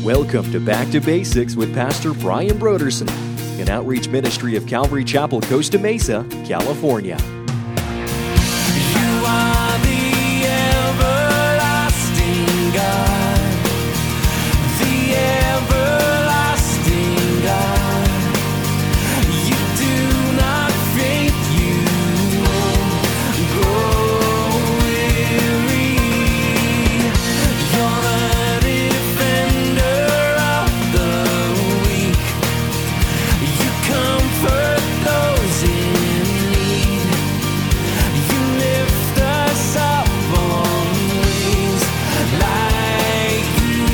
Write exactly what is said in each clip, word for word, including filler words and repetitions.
Welcome to Back to Basics with Pastor Brian Broderson, an outreach ministry of Calvary Chapel, Costa Mesa, California. You are the everlasting God, the everlasting God. You do not faint, you won't grow weary. You're the defender of the weak. You comfort those in need. You lift us up on wings like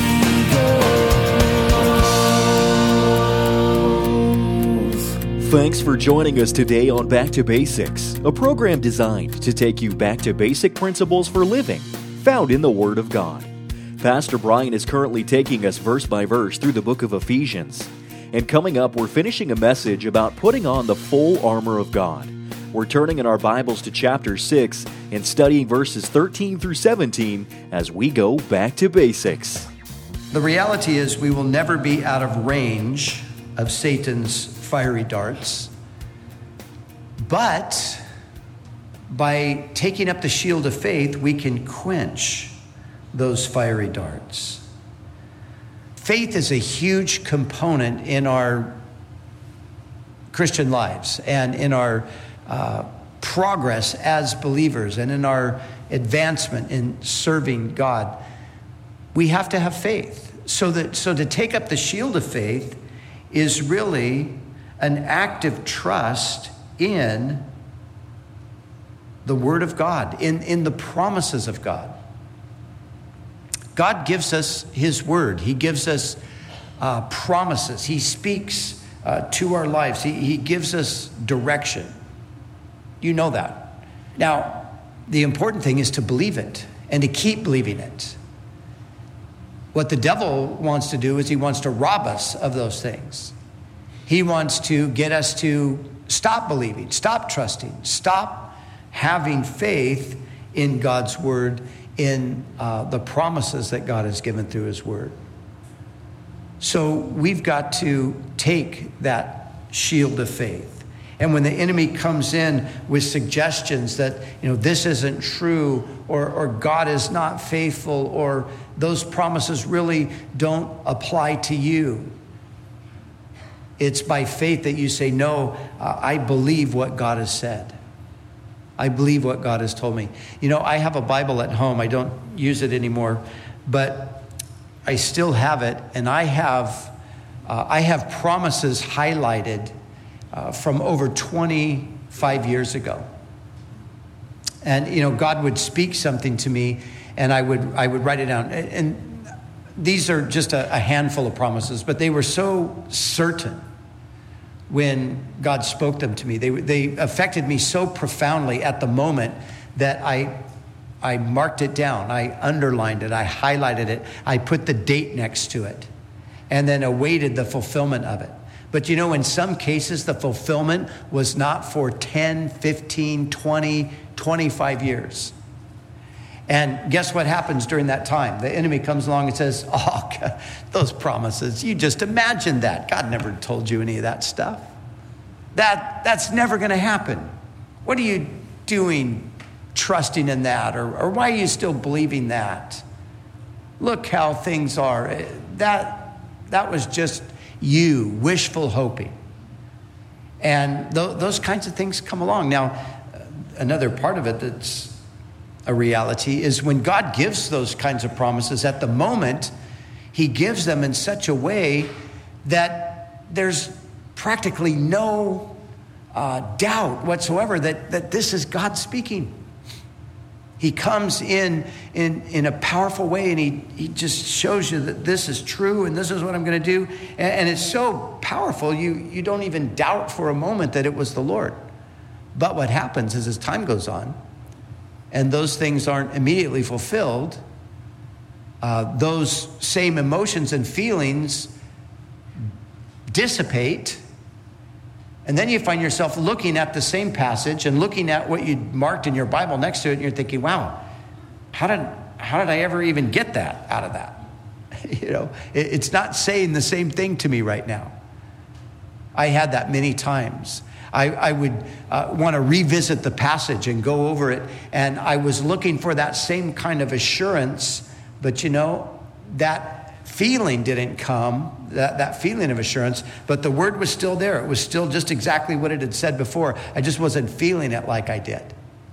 eagles. Thanks for joining us today on Back to Basics, a program designed to take you back to basic principles for living found in the Word of God. Pastor Brian is currently taking us verse by verse through the book of Ephesians. And coming up, we're finishing a message about putting on the full armor of God. We're turning in our Bibles to chapter six and studying verses thirteen through seventeen as we go back to basics. The reality is we will never be out of range of Satan's fiery darts. But by taking up the shield of faith, we can quench those fiery darts. Faith is a huge component in our Christian lives and in our uh, progress as believers and in our advancement in serving God. We have to have faith. So that so to take up the shield of faith is really an active trust in the Word of God, in, in the promises of God. God gives us His Word. He gives us uh, promises. He speaks uh, to our lives. He, he gives us direction. You know that. Now, the important thing is to believe it and to keep believing it. What the devil wants to do is he wants to rob us of those things. He wants to get us to stop believing, stop trusting, stop having faith in God's Word, in uh, the promises that God has given through His Word. So we've got to take that shield of faith. And when the enemy comes in with suggestions that, you know, this isn't true, or, or God is not faithful, or those promises really don't apply to you, it's by faith that you say, no, uh, I believe what God has said. I believe what God has told me. You know, I have a Bible at home. I don't use it anymore, but I still have it, and I have uh, I have promises highlighted uh, from over twenty-five years ago. And you know, God would speak something to me, and I would I would write it down. And, and these are just a, a handful of promises, but they were so certain when God spoke them to me. They they affected me so profoundly at the moment that I I marked it down. I underlined it. I highlighted it. I put the date next to it, and then awaited the fulfillment of it. But you know, in some cases, the fulfillment was not for ten, fifteen, twenty, twenty-five years. And guess what happens during that time? The enemy comes along and says, oh, God, those promises, you just imagined that. God never told you any of that stuff. That That's never going to happen. What are you doing trusting in that? Or, or why are you still believing that? Look how things are. That, that was just you, wishful hoping. And th- those kinds of things come along. Now, another part of it that's a reality is when God gives those kinds of promises at the moment, He gives them in such a way that there's practically no uh, doubt whatsoever that, that this is God speaking. He comes in, in in a powerful way, and he, he just shows you that this is true and this is what I'm going to do. And, and it's so powerful, you, you don't even doubt for a moment that it was the Lord. But what happens is as time goes on, and those things aren't immediately fulfilled, uh, those same emotions and feelings dissipate, and then you find yourself looking at the same passage and looking at what you marked in your Bible next to it, and you're thinking, wow, how did how did I ever even get that out of that? You know, it, it's not saying the same thing to me right now. I had that many times. I, I would uh, want to revisit the passage and go over it, and I was looking for that same kind of assurance, but you know, that feeling didn't come, that, that feeling of assurance, but the word was still there. It was still just exactly what it had said before. I just wasn't feeling it like I did.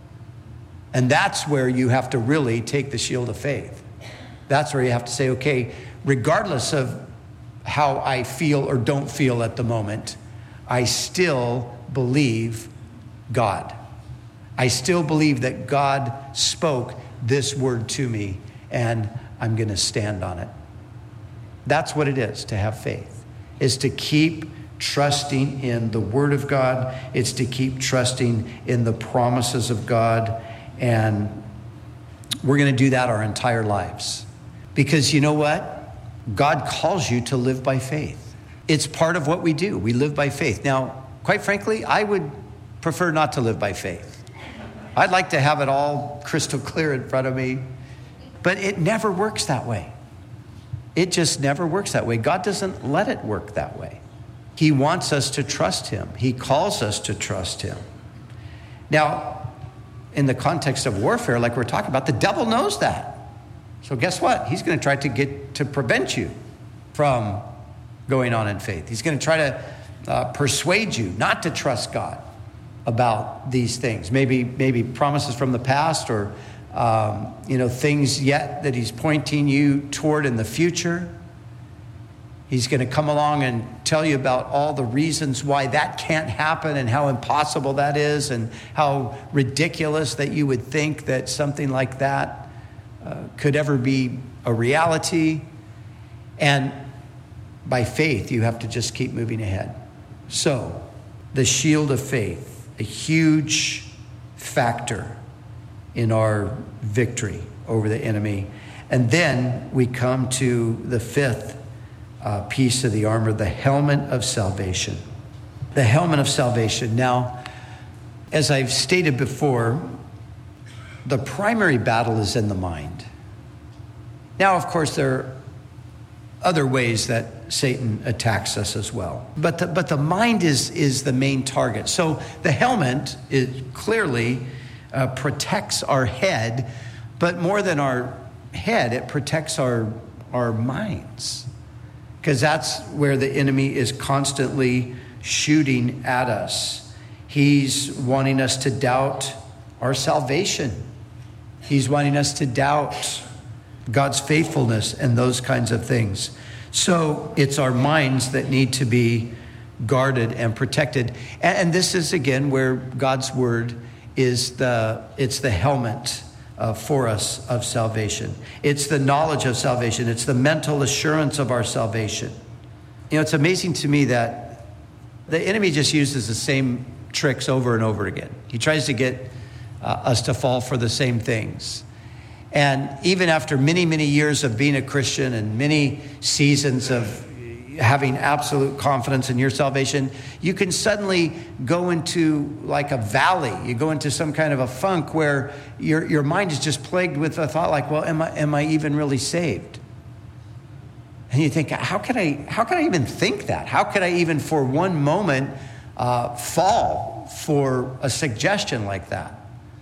And that's where you have to really take the shield of faith. That's where you have to say, okay, regardless of how I feel or don't feel at the moment, I still believe God. I still believe that God spoke this word to me, and I'm going to stand on it. That's what it is to have faith, is to keep trusting in the word of God. It's to keep trusting in the promises of God. And we're going to do that our entire lives. Because you know what? God calls you to live by faith. It's part of what we do. We live by faith. Now, quite frankly, I would prefer not to live by faith. I'd like to have it all crystal clear in front of me, but it never works that way. It just never works that way. God doesn't let it work that way. He wants us to trust him. He calls us to trust him. Now, in the context of warfare, like we're talking about, the devil knows that. So guess what? He's going to try to get to prevent you from going on in faith. He's going to try to uh, persuade you not to trust God about these things. Maybe, maybe promises from the past, or um, you know, things yet that he's pointing you toward in the future. He's going to come along and tell you about all the reasons why that can't happen, and how impossible that is, and how ridiculous that you would think that something like that uh, could ever be a reality. And by faith, you have to just keep moving ahead. So, the shield of faith, a huge factor in our victory over the enemy. And then we come to the fifth uh, piece of the armor, the helmet of salvation. The helmet of salvation. Now, as I've stated before, the primary battle is in the mind. Now, of course, there are other ways that Satan attacks us as well. But the, but the mind is, is the main target. So the helmet is clearly uh, protects our head, but more than our head, it protects our, our minds. Because that's where the enemy is constantly shooting at us. He's wanting us to doubt our salvation. He's wanting us to doubt God's faithfulness and those kinds of things. So it's our minds that need to be guarded and protected. And, and this is, again, where God's word is the, it's the helmet uh, for us of salvation. It's the knowledge of salvation. It's the mental assurance of our salvation. You know, it's amazing to me that the enemy just uses the same tricks over and over again. He tries to get uh, us to fall for the same things. And even after many, many years of being a Christian and many seasons of having absolute confidence in your salvation, you can suddenly go into like a valley. You go into some kind of a funk where your your mind is just plagued with a thought like, well, am I am I even really saved? And you think, how could I how could I even think that? How could I even for one moment uh, fall for a suggestion like that?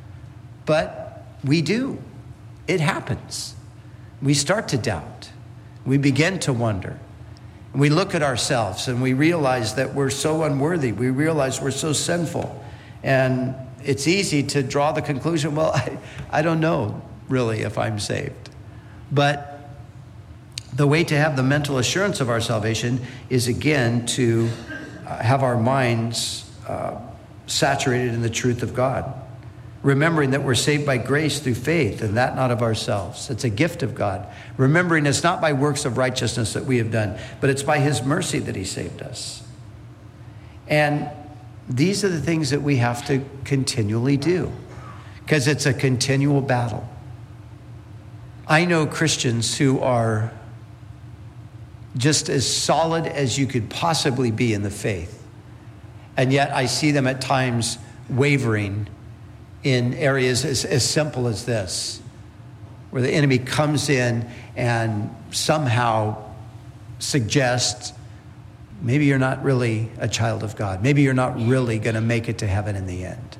But we do. It happens. We start to doubt. We begin to wonder. We look at ourselves and we realize that we're so unworthy. We realize we're so sinful. And it's easy to draw the conclusion, well, I, I don't know really if I'm saved. But the way to have the mental assurance of our salvation is, again, to uh, have our minds uh, saturated in the truth of God. Remembering that we're saved by grace through faith, and that not of ourselves. It's a gift of God. Remembering it's not by works of righteousness that we have done, but it's by his mercy that he saved us. And these are the things that we have to continually do, because it's a continual battle. I know Christians who are just as solid as you could possibly be in the faith, and yet I see them at times wavering in areas as, as simple as this. where the enemy comes in and somehow suggests maybe you're not really a child of God. Maybe you're not really going to make it to heaven in the end.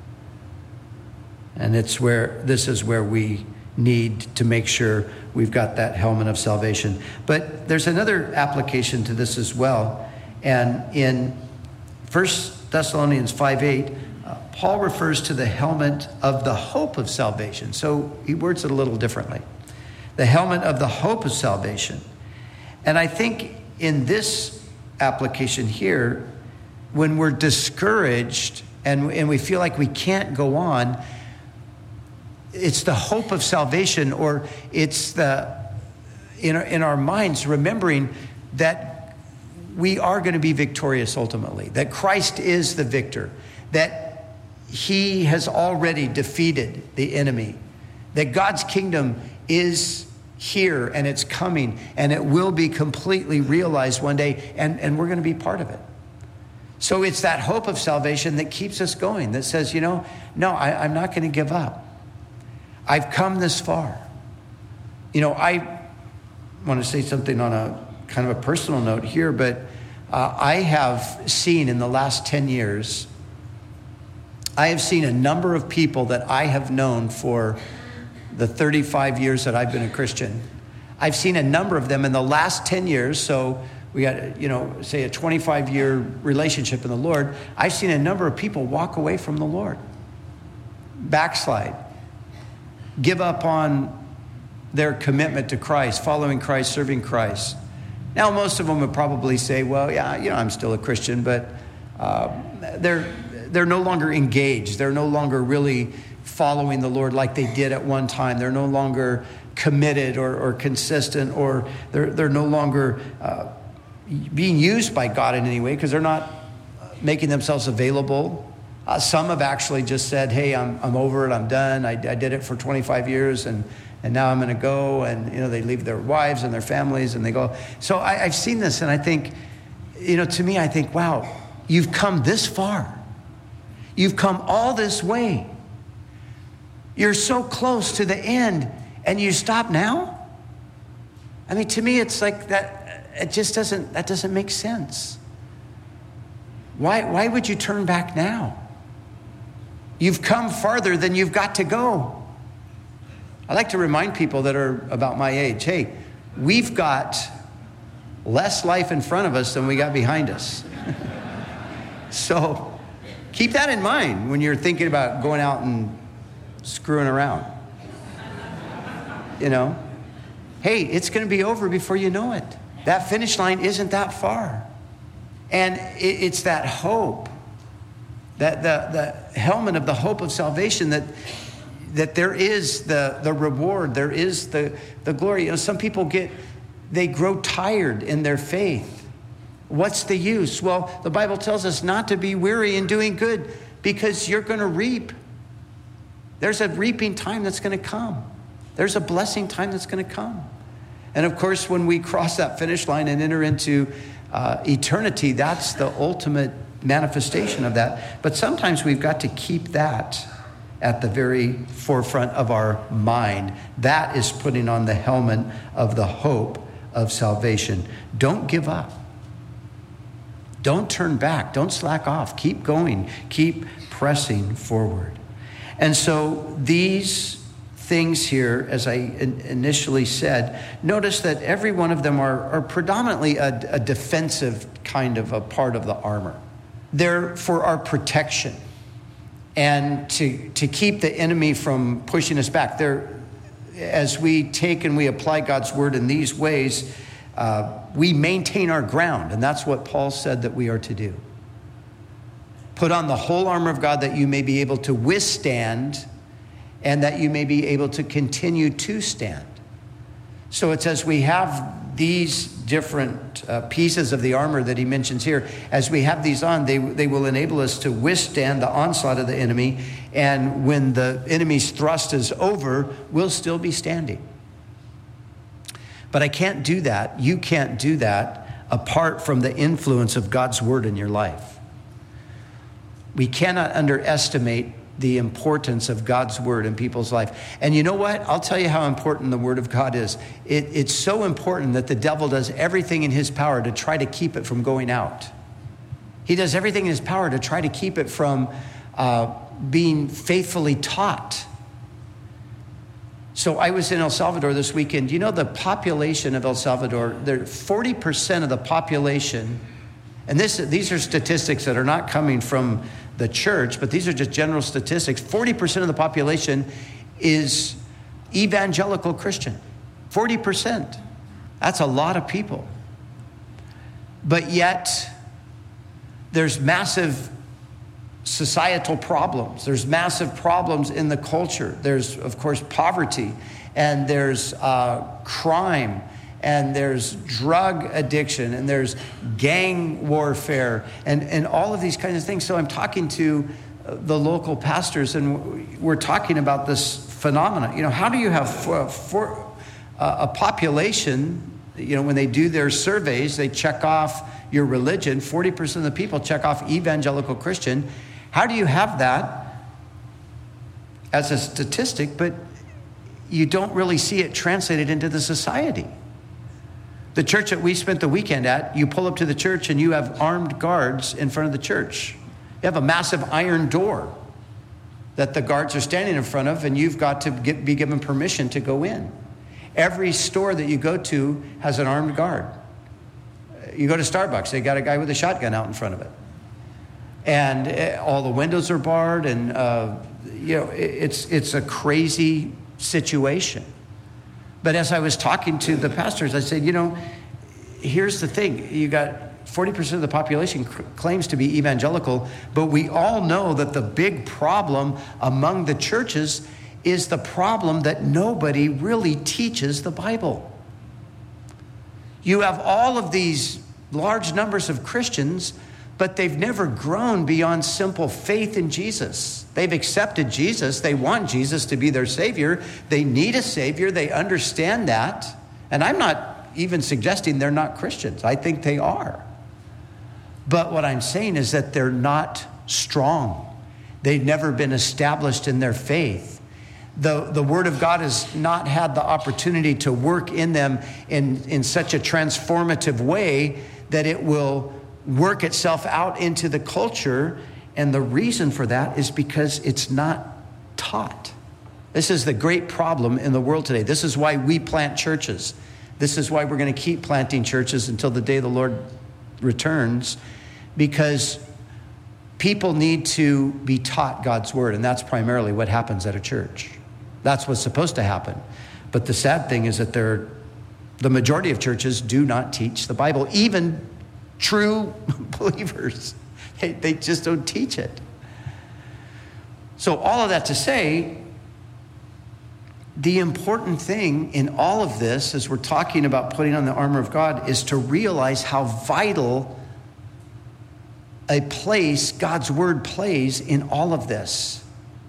And it's where, this is where we need to make sure we've got that helmet of salvation. But there's another application to this as well. And in First Thessalonians five eight, uh, Paul refers to the helmet of the hope of salvation. So he words it a little differently. The helmet of the hope of salvation. And I think in this application here, when we're discouraged and, and we feel like we can't go on, it's the hope of salvation, or it's the in our, in our minds remembering that we are going to be victorious ultimately, that Christ is the victor, that he has already defeated the enemy, that God's kingdom is here and it's coming and it will be completely realized one day, and, and we're going to be part of it. So it's that hope of salvation that keeps us going, that says, you know, no, I, I'm not going to give up. I've come this far. You know, I want to say something on a kind of a personal note here, but uh, I have seen in the last ten years, I have seen a number of people that I have known for the thirty-five years that I've been a Christian. I've seen a number of them in the last ten years. So we got, you know, say a twenty-five year relationship in the Lord. I've seen a number of people walk away from the Lord, backslide, give up on their commitment to Christ, following Christ, serving Christ. Now, most of them would probably say, well, yeah, you know, I'm still a Christian, but uh, they're they're no longer engaged. They're no longer really following the Lord like they did at one time. They're no longer committed or, or consistent, or they're they're no longer uh, being used by God in any way because they're not making themselves available. Uh, some have actually just said, hey, I'm I'm over it, I'm done. I, I did it for twenty-five years, and, and now I'm going to go. And, you know, they leave their wives and their families and they go. So I, I've seen this, and I think, you know, to me, I think, wow, you've come this far. You've come all this way. You're so close to the end, and you stop now? I mean, to me, it's like that, it just doesn't, that doesn't make sense. Why, why would you turn back now? You've come farther than you've got to go. I like to remind people that are about my age, hey, we've got less life in front of us than we got behind us. So keep that in mind when you're thinking about going out and screwing around. You know, hey, it's going to be over before you know it. That finish line isn't that far. And it's that hope, that the, the helmet of the hope of salvation, that that there is the, the reward, there is the, the glory. You know, some people get, they grow tired in their faith. What's the use? Well, the Bible tells us not to be weary in doing good, because you're going to reap. There's a reaping time that's going to come. There's a blessing time that's going to come. And of course, when we cross that finish line and enter into uh, eternity, that's the ultimate manifestation of that. But sometimes we've got to keep that at the very forefront of our mind. That is putting on the helmet of the hope of salvation. Don't give up. Don't turn back. Don't slack off. Keep going. Keep pressing forward. And so these things here, as I in- initially said, notice that every one of them are, are predominantly a, a defensive kind of a part of the armor. They're for our protection and to, to keep the enemy from pushing us back. They're, as we take and we apply God's word in these ways, uh, we maintain our ground. And that's what Paul said that we are to do. Put on the whole armor of God that you may be able to withstand and that you may be able to continue to stand. So it says we have these different uh, pieces of the armor that he mentions here. As we have these on, they, they will enable us to withstand the onslaught of the enemy. And when the enemy's thrust is over, we'll still be standing. But I can't do that. You can't do that apart from the influence of God's word in your life. We cannot underestimate the importance of God's word in people's life. And you know what? I'll tell you how important the word of God is. It, it's so important that the devil does everything in his power to try to keep it from going out. He does everything in his power to try to keep it from uh, being faithfully taught. So I was in El Salvador this weekend. You know, the population of El Salvador, there forty percent of the population, and this these are statistics that are not coming from the church, but these are just general statistics. forty percent of the population is evangelical Christian. forty percent. That's a lot of people. But yet, there's massive societal problems. There's massive problems in the culture. There's, of course, poverty, and there's uh, crime, and there's drug addiction, and there's gang warfare, and, and all of these kinds of things. So I'm talking to the local pastors, and we're talking about this phenomenon. You know, how do you have for, for, uh, a population, you know, when they do their surveys, they check off your religion, forty percent of the people check off evangelical Christian. How do you have that as a statistic, but you don't really see it translated into the society? The church that we spent the weekend at, you pull up to the church and you have armed guards in front of the church. You have a massive iron door that the guards are standing in front of, and you've got to get, be given permission to go in. Every store that you go to has an armed guard. You go to Starbucks, they got a guy with a shotgun out in front of it. And all the windows are barred, and uh, you know, it's it's a crazy situation. But as I was talking to the pastors, I said, you know, here's the thing. You got forty percent of the population c- claims to be evangelical, but we all know that the big problem among the churches is the problem that nobody really teaches the Bible. You have all of these large numbers of Christians, but they've never grown beyond simple faith in Jesus. They've accepted Jesus. They want Jesus to be their Savior. They need a Savior. They understand that. And I'm not even suggesting they're not Christians. I think they are. But what I'm saying is that they're not strong. They've never been established in their faith. The, the Word of God has not had the opportunity to work in them in, in such a transformative way that it will work itself out into the culture. And the reason for that is because it's not taught. This is the great problem in the world today. This is why we plant churches. This is why we're going to keep planting churches until the day the Lord returns, because people need to be taught God's word, and that's primarily what happens at a church. That's what's supposed to happen. But the sad thing is that there, the majority of churches do not teach the Bible. Even true believers, they, they just don't teach it. So all of that to say, the important thing in all of this, as we're talking about putting on the armor of God, is to realize how vital a place God's word plays in all of this.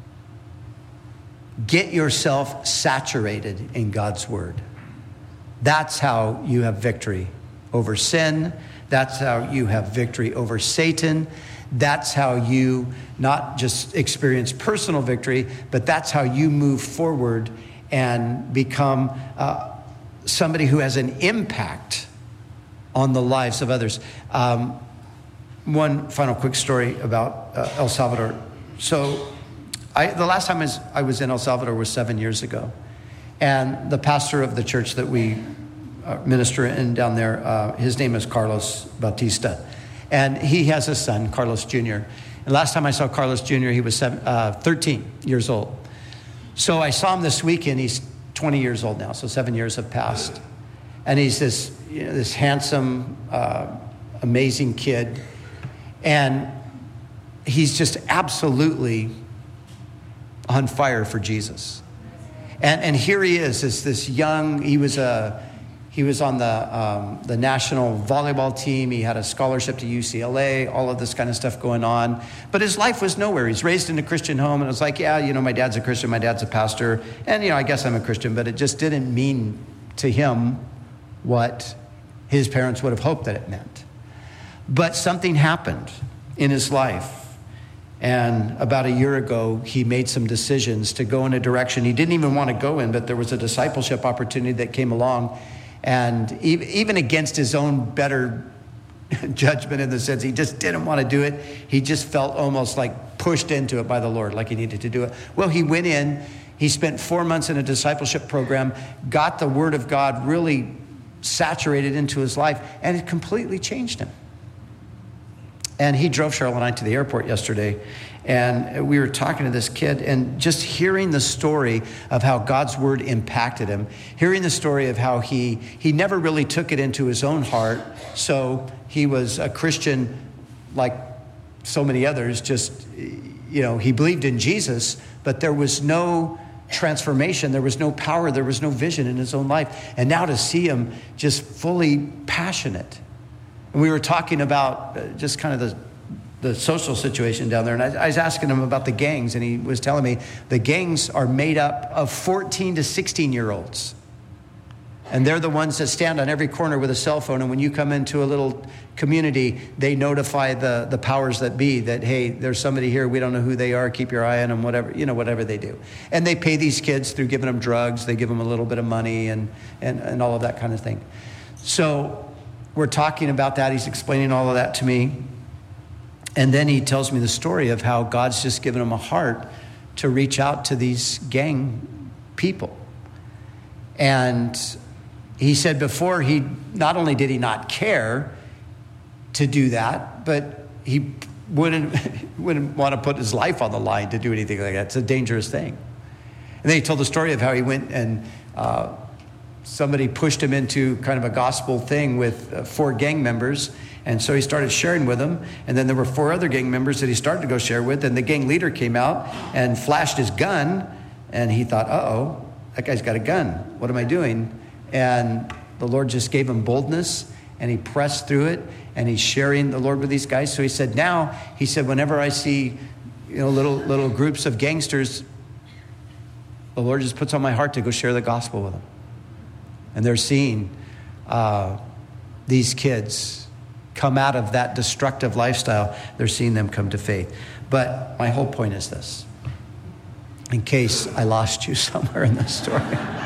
Get yourself saturated in God's word. That's how you have victory over sin. That's how you have victory over Satan. That's how you not just experience personal victory, but that's how you move forward and become uh, somebody who has an impact on the lives of others. Um, one final quick story about uh, El Salvador. So I, the last time I was, I was in El Salvador was seven years ago. And the pastor of the church that we uh, minister in down there, uh, his name is Carlos Bautista. And he has a son, Carlos Junior And last time I saw Carlos Junior, he was seven, uh, thirteen years old. So I saw him this weekend. He's twenty years old now, so seven years have passed. And he's this, you know, this handsome, uh, amazing kid. And he's just absolutely on fire for Jesus. And and here he is, is this young, he was a he was on the um, the national volleyball team. He had a scholarship to U C L A, all of this kind of stuff going on. But his life was nowhere. He's raised in a Christian home, and it was like, yeah, you know, my dad's a Christian, my dad's a pastor, and, you know, I guess I'm a Christian, but it just didn't mean to him what his parents would have hoped that it meant. But something happened in his life. And about a year ago, he made some decisions to go in a direction he didn't even want to go in, but there was a discipleship opportunity that came along. And even against his own better judgment, in the sense he just didn't want to do it, he just felt almost like pushed into it by the Lord, like he needed to do it. Well, he went in, he spent four months in a discipleship program, got the Word of God really saturated into his life, and it completely changed him. And he drove Cheryl and I to the airport yesterday, and we were talking to this kid, and just hearing the story of how God's Word impacted him, hearing the story of how he he never really took it into his own heart, so he was a Christian like so many others, just, you know, he believed in Jesus, but there was no transformation, there was no power, there was no vision in his own life. And now to see him just fully passionate. And we were talking about just kind of the the social situation down there. And I, I was asking him about the gangs, and he was telling me the gangs are made up of fourteen to sixteen year olds. And they're the ones that stand on every corner with a cell phone. And when you come into a little community, they notify the, the powers that be that, hey, there's somebody here. We don't know who they are. Keep your eye on them, whatever, you know, whatever they do. And they pay these kids through giving them drugs. They give them a little bit of money and, and, and all of that kind of thing. So we're talking about that. He's explaining all of that to me. And then he tells me the story of how God's just given him a heart to reach out to these gang people. And he said before, he not only did he not care to do that, but he wouldn't, wouldn't want to put his life on the line to do anything like that. It's a dangerous thing. And then he told the story of how he went and uh, somebody pushed him into kind of a gospel thing with uh, four gang members. And so he started sharing with them. And then there were four other gang members that he started to go share with. And the gang leader came out and flashed his gun. And he thought, uh-oh, that guy's got a gun. What am I doing? And the Lord just gave him boldness. And he pressed through it. And he's sharing the Lord with these guys. So he said, now, he said, whenever I see, you know, little little groups of gangsters, the Lord just puts on my heart to go share the gospel with them. And they're seeing uh, these kids come out of that destructive lifestyle. They're seeing them come to faith. But my whole point is this, in case I lost you somewhere in this story.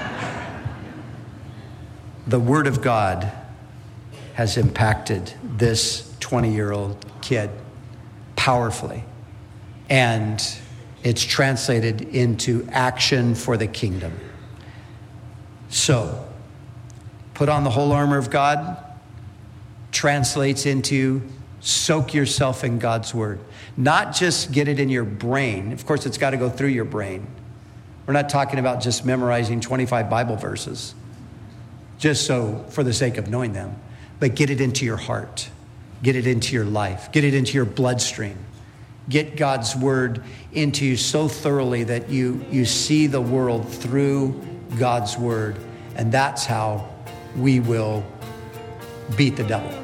The Word of God has impacted this twenty-year-old kid powerfully. And it's translated into action for the kingdom. So, put on the whole armor of God translates into soak yourself in God's Word. Not just get it in your brain. Of course, it's got to go through your brain. We're not talking about just memorizing twenty-five Bible verses, just so for the sake of knowing them. But get it into your heart. Get it into your life. Get it into your bloodstream. Get God's Word into you so thoroughly that you, you see the world through God's Word. And that's how we will beat the devil.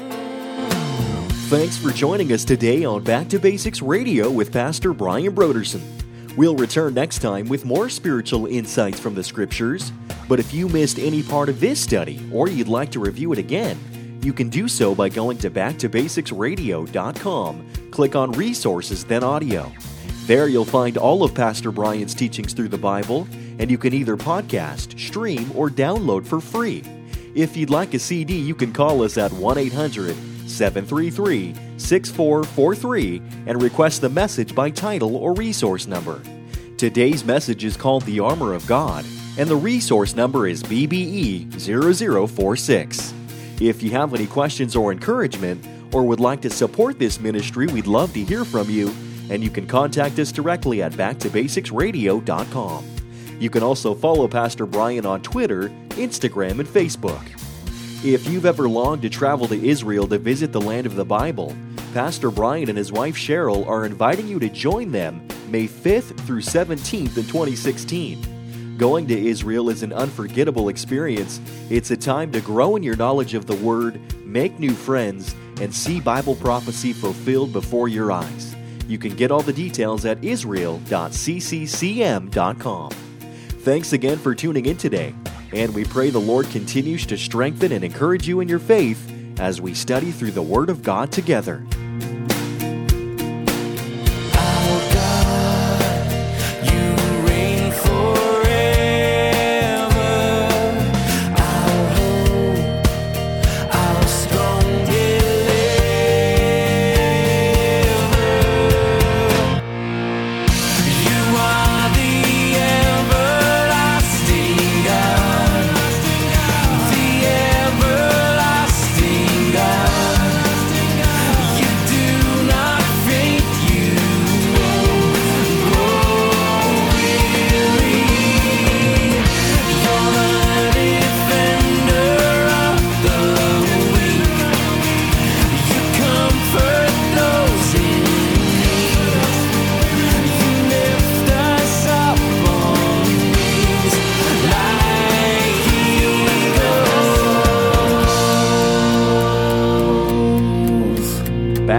Thanks for joining us today on Back to Basics Radio with Pastor Brian Brodersen. We'll return next time with more spiritual insights from the Scriptures. But if you missed any part of this study or you'd like to review it again, you can do so by going to back to basics radio dot com. Click on Resources, then Audio. There you'll find all of Pastor Brian's teachings through the Bible, and you can either podcast, stream, or download for free. If you'd like a C D, you can call us at one eight hundred seven three three six four four three and request the message by title or resource number. Today's message is called The Armor of God, and the resource number is B B E zero zero four six. If you have any questions or encouragement, or would like to support this ministry, we'd love to hear from you, and you can contact us directly at back to basics radio dot com. You can also follow Pastor Brian on Twitter, Instagram, and Facebook. If you've ever longed to travel to Israel to visit the land of the Bible, Pastor Brian and his wife Cheryl are inviting you to join them May fifth through seventeenth in twenty sixteen. Going to Israel is an unforgettable experience. It's a time to grow in your knowledge of the Word, make new friends, and see Bible prophecy fulfilled before your eyes. You can get all the details at israel dot c c c m dot com. Thanks again for tuning in today, and we pray the Lord continues to strengthen and encourage you in your faith as we study through the Word of God together. I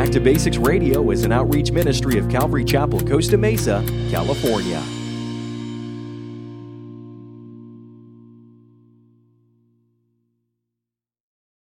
Back to Basics Radio is an outreach ministry of Calvary Chapel, Costa Mesa, California.